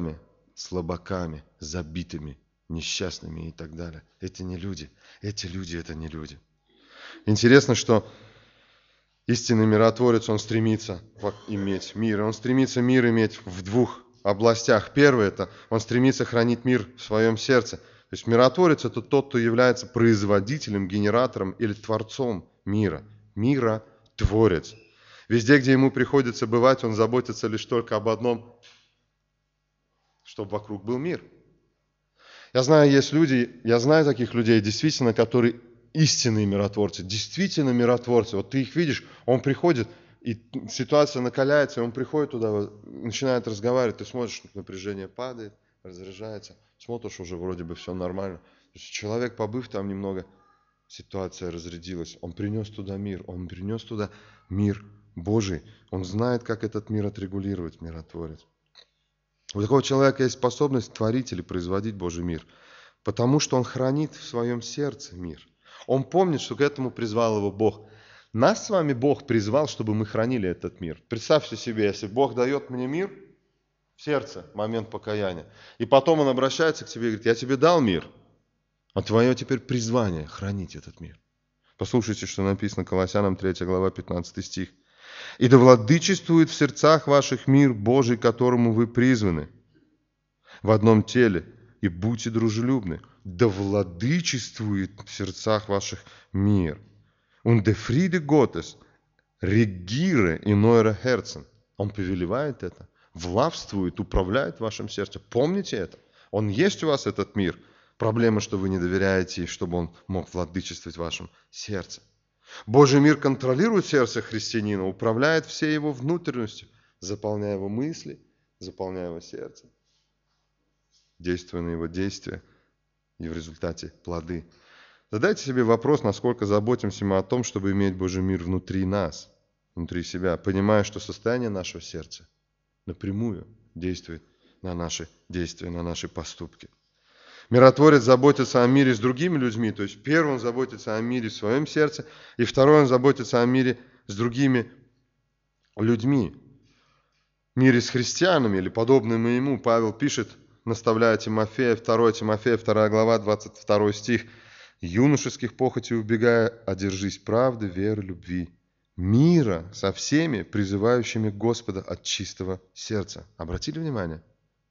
слабаками, забитыми, несчастными и так далее. Это не люди. Эти люди – это не люди. Интересно, что истинный миротворец, он стремится иметь мир. Он стремится мир иметь в двух областях. Первое – это он стремится хранить мир в своем сердце. То есть миротворец – это тот, кто является производителем, генератором или творцом мира. Миротворец. Везде, где ему приходится бывать, он заботится лишь только об одном – чтобы вокруг был мир. Я знаю, есть люди, я знаю таких людей, действительно, которые истинные миротворцы, действительно миротворцы. Вот ты их видишь, он приходит, и ситуация накаляется, и он приходит туда, начинает разговаривать, ты смотришь, напряжение падает, разряжается, смотришь, уже вроде бы все нормально. То есть человек, побыв там немного, ситуация разрядилась, он принес туда мир Божий, он знает, как этот мир отрегулировать, миротворец. У такого человека есть способность творить или производить Божий мир, потому что он хранит в своем сердце мир. Он помнит, что к этому призвал его Бог. Нас с вами Бог призвал, чтобы мы хранили этот мир. Представьте себе, если Бог дает мне мир в сердце, момент покаяния, и потом Он обращается к тебе и говорит: я тебе дал мир, а твое теперь призвание хранить этот мир. Послушайте, что написано Колоссянам 3 глава 15 стих. «И да владычествует в сердцах ваших мир Божий, к которому вы призваны в одном теле, и будьте дружелюбны. Да владычествует в сердцах ваших мир. Und der Friede Gottes regiere in eurer Herzen». Он повелевает это, властвует, управляет вашим сердцем. Помните это. Он есть у вас, этот мир. Проблема, что вы не доверяете, чтобы он мог владычествовать в вашем сердце. Божий мир контролирует сердце христианина, управляет всей его внутренностью, заполняя его мысли, заполняя его сердце, действуя на его действия и в результате плоды. Задайте себе вопрос, насколько заботимся мы о том, чтобы иметь Божий мир внутри нас, внутри себя, понимая, что состояние нашего сердца напрямую действует на наши действия, на наши поступки. Миротворец заботится о мире с другими людьми, то есть первый он заботится о мире в своем сердце, и второй он заботится о мире с другими людьми. В мире с христианами или подобными ему Павел пишет, наставляя Тимофея, 2 Тимофея, 2 глава, 22 стих: «Юношеских похотей убегая, одержись правды, веры, любви, мира со всеми, призывающими Господа от чистого сердца». Обратили внимание?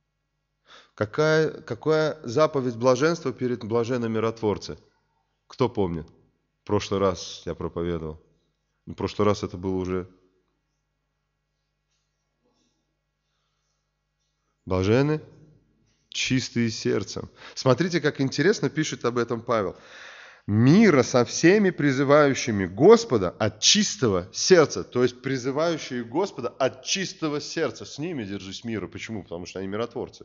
Какая заповедь блаженства перед блаженным миротворцем? Кто помнит? В прошлый раз я проповедовал. В прошлый раз это было уже блаженны, чистые сердцем. Смотрите, как интересно пишет об этом Павел. Мира со всеми призывающими Господа от чистого сердца. То есть призывающие Господа от чистого сердца. С ними держись мира. Почему? Потому что они миротворцы.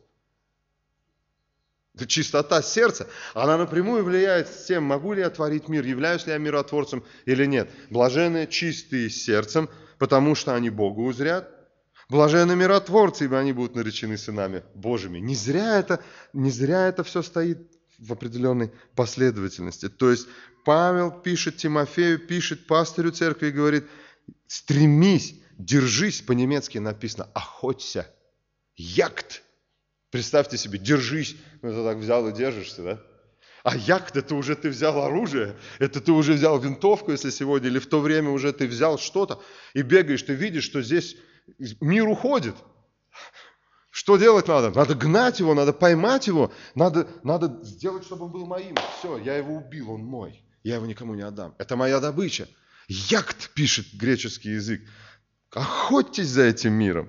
Чистота сердца, она напрямую влияет с тем, могу ли я творить мир, являюсь ли я миротворцем или нет. Блаженные чистые сердцем, потому что они Бога узрят. Блаженны миротворцы, ибо они будут наречены сынами Божьими. Не зря это все стоит в определенной последовательности. То есть Павел пишет Тимофею, пишет пастырю церкви и говорит: стремись, держись, по-немецки написано, охоться, ягт. Представьте себе, держись, ну ты так взял и держишься, да? А ягт, это уже ты взял оружие, это ты уже взял винтовку, если сегодня, или в то время уже ты взял что-то и бегаешь, ты видишь, что здесь мир уходит. Что делать надо? Надо гнать его, надо поймать его, надо сделать, чтобы он был моим. Все, я его убил, он мой, я его никому не отдам. Это моя добыча. Ягт, пишет греческий язык. Охотьтесь за этим миром.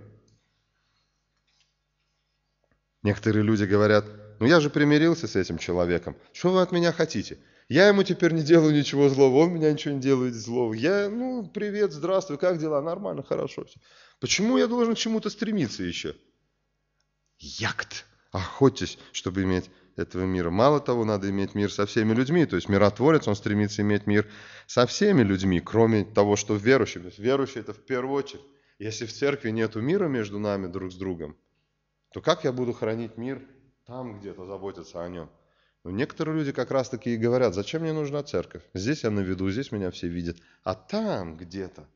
Некоторые люди говорят: ну я же примирился с этим человеком, что вы от меня хотите? Я ему теперь не делаю ничего злого, он меня ничего не делает злого. Привет, здравствуй, как дела? Нормально, хорошо. Все. Почему я должен к чему-то стремиться еще? Ягт. Охотьтесь, чтобы иметь этого мира. Мало того, надо иметь мир со всеми людьми. То есть миротворец, он стремится иметь мир со всеми людьми, кроме того, что верующий. То есть верующий — это в первую очередь. Если в церкви нету мира между нами друг с другом, то как я буду хранить мир там где-то, заботиться о нем? Но некоторые люди как раз таки и говорят: зачем мне нужна церковь? Здесь я на виду, здесь меня все видят. А там где-то,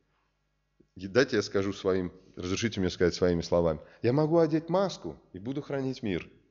дайте я скажу разрешите мне сказать своими словами, я могу одеть маску и буду хранить мир.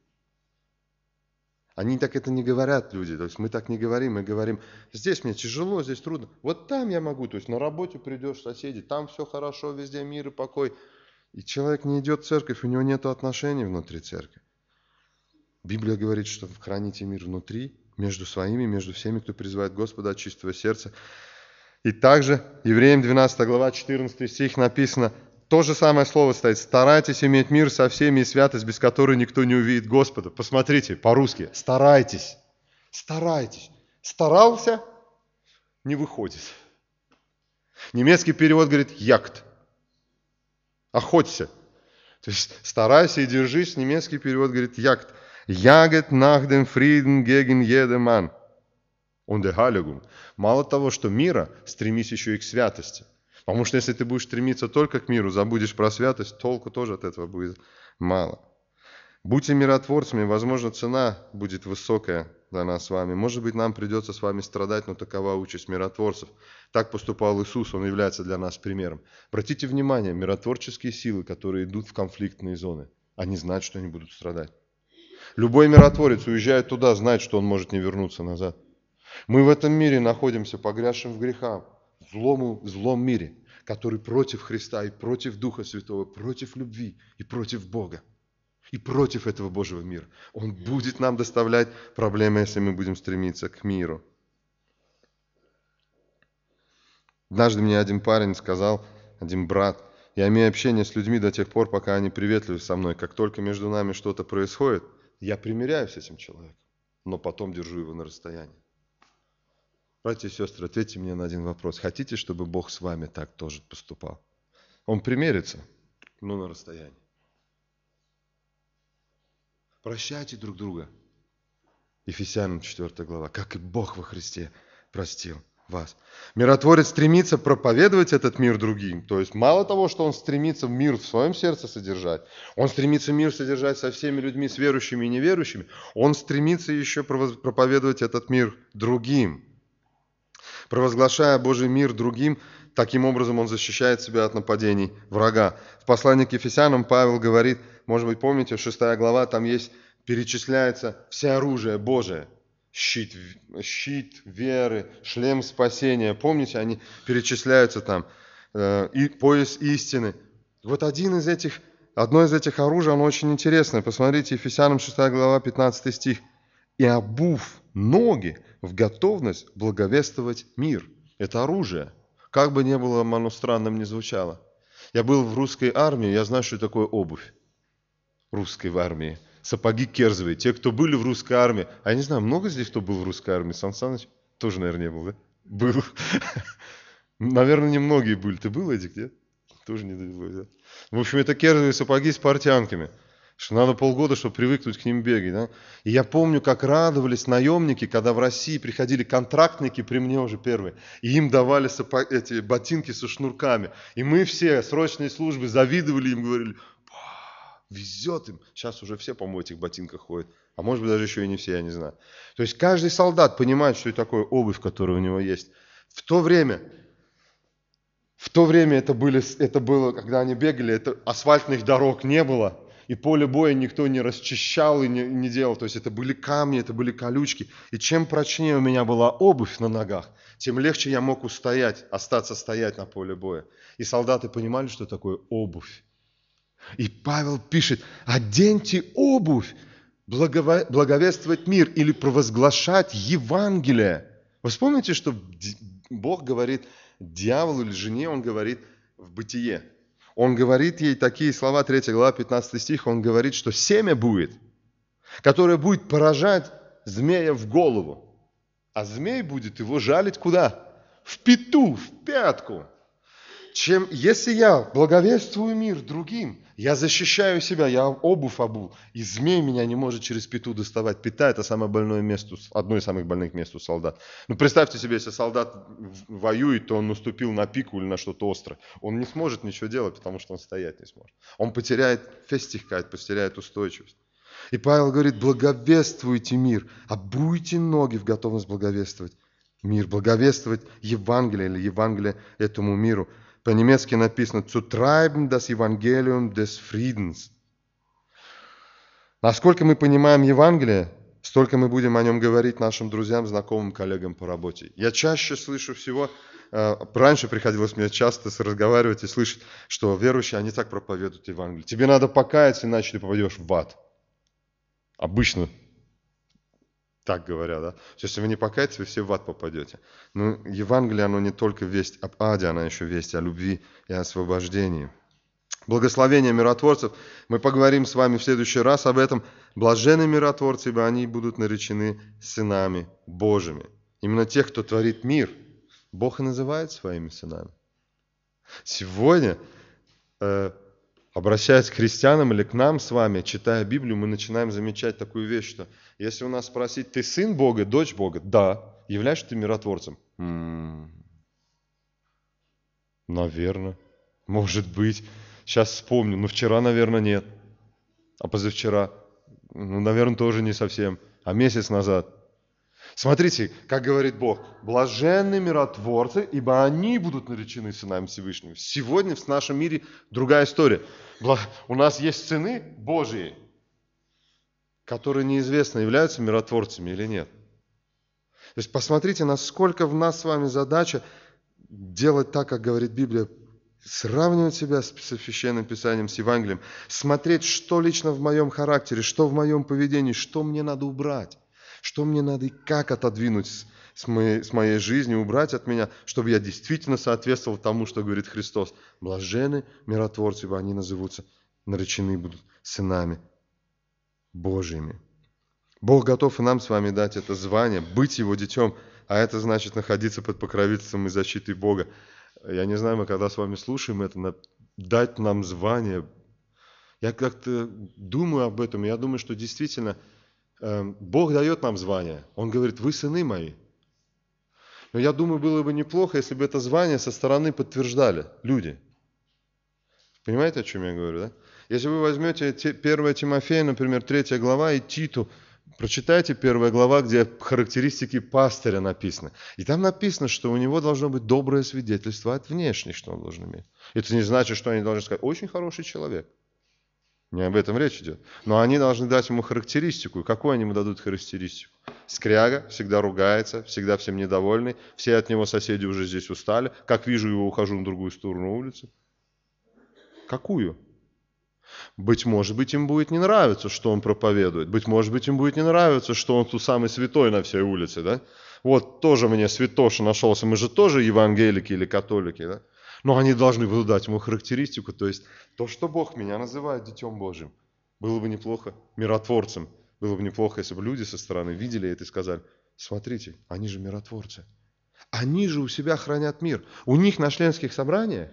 Они так это не говорят, люди. То есть мы так не говорим, мы говорим, здесь мне тяжело, здесь трудно. Вот там я могу, то есть на работе придешь, соседи, там все хорошо, везде мир и покой. И человек не идет в церковь, у него нет отношений внутри церкви. Библия говорит, что храните мир внутри, между своими, между всеми, кто призывает Господа от чистого сердца. И также Евреям 12 глава 14 стих написано, то же самое слово стоит. Старайтесь иметь мир со всеми и святость, без которой никто не увидит Господа. Посмотрите, по-русски. Старайтесь. Старайтесь. Старался, не выходит. Немецкий перевод говорит «ягд». Охоться. То есть старайся и держись. Немецкий перевод говорит «ягд». «Jaget nach dem Frieden gegen jedermann und der Heiligung». Мало того, что мира, стремись еще и к святости. Потому что если ты будешь стремиться только к миру, забудешь про святость, толку тоже от этого будет мало. Будьте миротворцами, возможно, цена будет высокая для нас с вами. Может быть, нам придется с вами страдать, но такова участь миротворцев. Так поступал Иисус, Он является для нас примером. Обратите внимание, миротворческие силы, которые идут в конфликтные зоны, они знают, что они будут страдать. Любой миротворец, уезжая туда, знает, что он может не вернуться назад. Мы в этом мире находимся погрязшим в грехах, в злом мире, который против Христа и против Духа Святого, против любви и против Бога, и против этого Божьего мира. Он будет нам доставлять проблемы, если мы будем стремиться к миру. Однажды мне один парень сказал, один брат, я имею общение с людьми до тех пор, пока они приветливы со мной. Как только между нами что-то происходит, я примиряюсь с этим человеком, но потом держу его на расстоянии. Братья и сестры, ответьте мне на один вопрос. Хотите, чтобы Бог с вами так тоже поступал? Он примирится, но на расстоянии. Прощайте друг друга. Ефесянам 4 глава. Как и Бог во Христе простил вас. Миротворец стремится проповедовать этот мир другим. То есть мало того, что он стремится мир в своем сердце содержать, он стремится мир содержать со всеми людьми, с верующими и неверующими, он стремится еще проповедовать этот мир другим. Провозглашая Божий мир другим, таким образом он защищает себя от нападений врага. В послании к Ефесянам Павел говорит, может быть, помните, 6 глава, там есть, перечисляется все оружие Божие. Щит веры, шлем спасения. Помните, они перечисляются там. И пояс истины. Вот одно из этих оружий, оно очень интересное. Посмотрите, Ефесянам 6 глава, 15 стих. «И обув ноги в готовность благовествовать мир». Это оружие. Как бы ни было оно странным ни звучало. Я был в русской армии, я знаю, что такое обувь русской в армии. Сапоги керзовые. Те, кто были в русской армии, а я не знаю, много здесь кто был в русской армии? Сан Саныч тоже, наверное, не был, да? Был. Наверное, немногие были. Ты был, Эдик, нет? Тоже не был, да? В общем, это керзовые сапоги с портянками. Что надо полгода, чтобы привыкнуть к ним бегать. Да? И я помню, как радовались наемники, когда в России приходили контрактники, при мне уже первые, и им давали эти ботинки со шнурками. И мы все, срочные службы, завидовали им, говорили, везет им. Сейчас уже все, по-моему, в этих ботинках ходят. А может быть, даже еще и не все, я не знаю. То есть каждый солдат понимает, что это такое обувь, которая у него есть. В то время это было, когда они бегали, асфальтных дорог не было. И поле боя никто не расчищал и не делал. То есть это были камни, это были колючки. И чем прочнее у меня была обувь на ногах, тем легче я мог остаться стоять на поле боя. И солдаты понимали, что такое обувь. И Павел пишет, оденьте обувь, благовествовать мир или провозглашать Евангелие. Вы вспомните, что Бог говорит дьяволу или жене, он говорит в Бытие. Он говорит ей такие слова, 3 глава, 15 стих, он говорит, что семя будет, которое будет поражать змея в голову. А змей будет его жалить куда? В пяту, в пятку. Если я благовествую мир другим, я защищаю себя, я обувь обул, и змей меня не может через пяту доставать. Пята – это самое больное место, одно из самых больных мест у солдат. Ну, представьте себе, если солдат воюет, то он наступил на пику или на что-то острое. Он не сможет ничего делать, потому что он стоять не сможет. Он потеряет фестихкайт, потеряет устойчивость. И Павел говорит, благовествуйте мир, обуйте ноги в готовность благовествовать мир, благовествовать Евангелие или Евангелие этому миру. По-немецки написано «zu treiben das Evangelium des Friedens». Насколько мы понимаем Евангелие, столько мы будем о нем говорить нашим друзьям, знакомым, коллегам по работе. Я чаще слышу всего, раньше приходилось мне часто разговаривать и слышать, что верующие, они так проповедуют Евангелие. Тебе надо покаяться, иначе ты попадешь в ад. Обычно так говорят, да? Если вы не покаетесь, вы все в ад попадете. Но Евангелие, оно не только весть об аде, оно еще весть о любви и освобождении. Благословение миротворцев. Мы поговорим с вами в следующий раз об этом. Блаженны миротворцы, ибо они будут наречены сынами Божьими. Именно тех, кто творит мир, Бог и называет своими сынами. Сегодня, обращаясь к христианам или к нам с вами, читая Библию, мы начинаем замечать такую вещь, что если у нас спросить, ты сын Бога, дочь Бога? Да. Являешься ты миротворцем? Наверное. Может быть. Сейчас вспомню. Но вчера, наверное, нет. А позавчера? Наверное, тоже не совсем. А месяц назад? Смотрите, как говорит Бог. Блаженны миротворцы, ибо они будут наречены сынами Всевышнего. Сегодня в нашем мире другая история. У нас есть сыны Божьи, которые неизвестно, являются миротворцами или нет. То есть посмотрите, насколько в нас с вами задача делать так, как говорит Библия, сравнивать себя с Священным Писанием, с Евангелием, смотреть, что лично в моем характере, что в моем поведении, что мне надо убрать, что мне надо и как отодвинуть с моей жизни, убрать от меня, чтобы я действительно соответствовал тому, что говорит Христос. Блаженны миротворцы, ибо они назовутся, наречены будут сынами Божьими. Бог готов и нам с вами дать это звание, быть Его детем, а это значит находиться под покровительством и защитой Бога. Я не знаю, мы когда с вами слушаем это, дать нам звание. Я как-то думаю об этом, я думаю, что действительно Бог дает нам звание. Он говорит, вы сыны мои. Но я думаю, было бы неплохо, если бы это звание со стороны подтверждали люди. Понимаете, о чем я говорю, да? Если вы возьмете 1 Тимофея, например, 3 глава и Титу, прочитайте 1 глава, где характеристики пастыря написаны. И там написано, что у него должно быть доброе свидетельство от внешних, что он должен иметь. Это не значит, что они должны сказать, очень хороший человек. Не об этом речь идет. Но они должны дать ему характеристику. Какую они ему дадут характеристику? Скряга, всегда ругается, всегда всем недовольный. Все от него соседи уже здесь устали. Как вижу его, ухожу на другую сторону улицы. Какую? Быть может быть, им будет не нравиться, что он проповедует. Быть может быть, им будет не нравиться, что он тут самый святой на всей улице. Да? Вот тоже мне святоша нашелся. Мы же тоже евангелики или католики. Да? Но они должны будут дать ему характеристику. То есть то, что Бог меня называет Детем Божьим. Было бы неплохо миротворцем. Было бы неплохо, если бы люди со стороны видели это и сказали, смотрите, они же миротворцы. Они же у себя хранят мир. У них на членских собраниях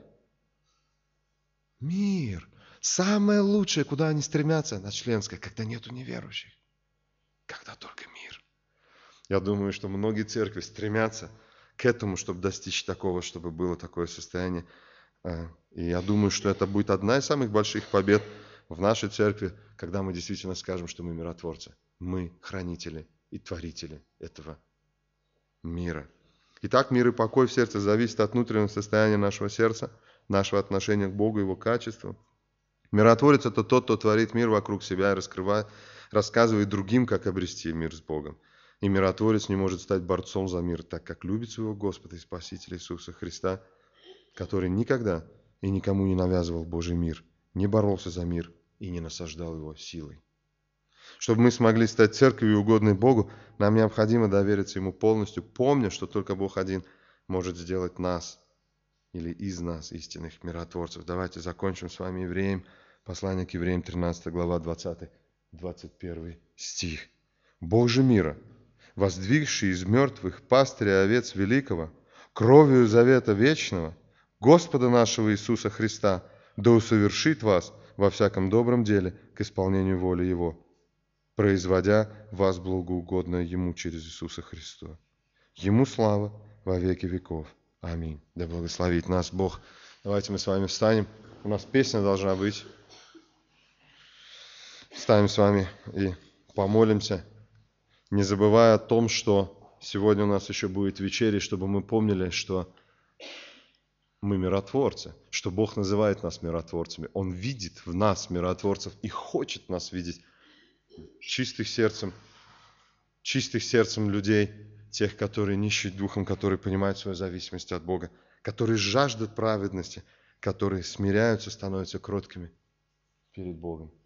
мир. Самое лучшее, куда они стремятся на членское, когда нету неверующих. Когда только мир. Я думаю, что многие церкви стремятся к этому, чтобы достичь такого, чтобы было такое состояние. И я думаю, что это будет одна из самых больших побед в нашей церкви, когда мы действительно скажем, что мы миротворцы. Мы хранители и творители этого мира. Итак, мир и покой в сердце зависит от внутреннего состояния нашего сердца, нашего отношения к Богу, Его качеству. Миротворец – это тот, кто творит мир вокруг себя и рассказывает другим, как обрести мир с Богом. И миротворец не может стать борцом за мир, так как любит своего Господа и Спасителя Иисуса Христа, который никогда и никому не навязывал Божий мир, не боролся за мир и не насаждал его силой. Чтобы мы смогли стать церковью, угодной Богу, нам необходимо довериться Ему полностью, помня, что только Бог один может сделать нас или из нас истинных миротворцев. Давайте закончим с вами Евреям, послание к Евреям, 13 глава, 20-21 стих. Бог же мира, воздвигший из мертвых пастыря овец великого, кровью завета вечного, Господа нашего Иисуса Христа, да усовершит вас во всяком добром деле к исполнению воли Его, производя вас благоугодно Ему через Иисуса Христа. Ему слава во веки веков. Аминь. Да благословит нас Бог. Давайте мы с вами встанем. У нас песня должна быть. Встанем с вами и помолимся, не забывая о том, что сегодня у нас еще будет вечеря, чтобы мы помнили, что мы миротворцы, что Бог называет нас миротворцами. Он видит в нас миротворцев и хочет нас видеть чистых сердцем, чистых сердцем людей, тех, которые нищие духом, которые понимают свою зависимость от Бога, которые жаждут праведности, которые смиряются, становятся кроткими перед Богом.